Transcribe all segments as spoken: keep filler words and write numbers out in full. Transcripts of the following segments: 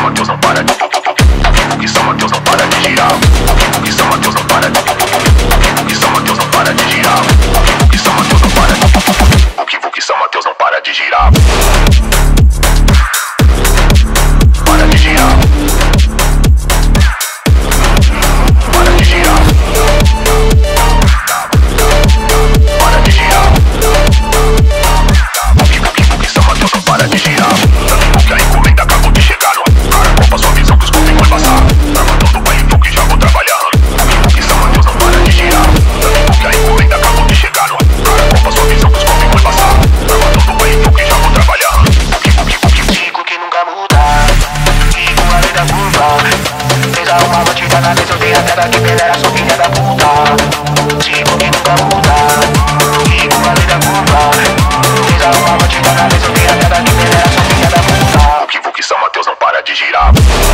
Mateus não para de que São Mateus não para de girar. Que São Mateus não para de que São Mateus não para de girar. Que São Mateus não para de o que que São Mateus não para de girar. Para de girar. Para de girar. Para de girar. O que que São Mateus não para de girar. Que a encomenda acabou de chegar no cara. Qual a sua visão que os copos vão passar? Tá mandando o pai que já vou trabalhar. Que São Mateus não para de girar. Que a encomenda acabou de chegar no cara. Qual a sua visão que os copos vão passar? Tá mandando o pai que já vou trabalhar. Digo que nunca muda, digo a lei da curva. Fez uma batida na mesa, eu dei a terra que pedera, sou filha da puta. Digo que nunca muda, digo a lei da curva. Fez uma batida na mesa, eu dei a terra que pedera, sou filha da puta. O que que São Mateus não para de girar.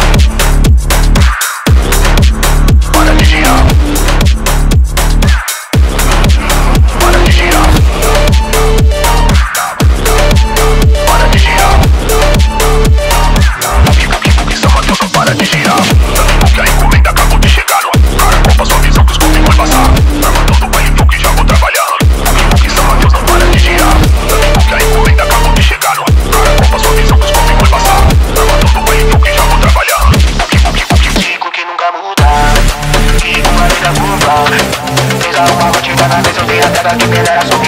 Para de girar. Para de girar. Para de girar. O que que São Mateus não para de girar. Que a encomenda acabou de chegar no cara. Qual a sua visão que os copos vão passar? Tá mandando o pai que já vou trabalhar. O que São Mateus não para de girar. Que a encomenda acabou de chegar no cara. Qual a sua visão que os copos vão passar? Tá mandando o pai que já vou trabalhar. Digo que nunca muda, digo a lei da curva. Fez uma batida na mesa, eu dei a terra que pedera, sou